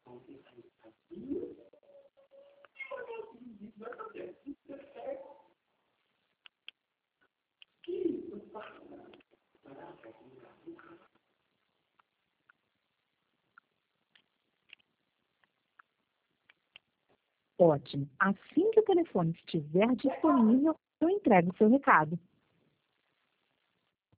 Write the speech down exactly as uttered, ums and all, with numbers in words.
Ótimo. Assim que o telefone estiver disponível, eu entrego o seu recado.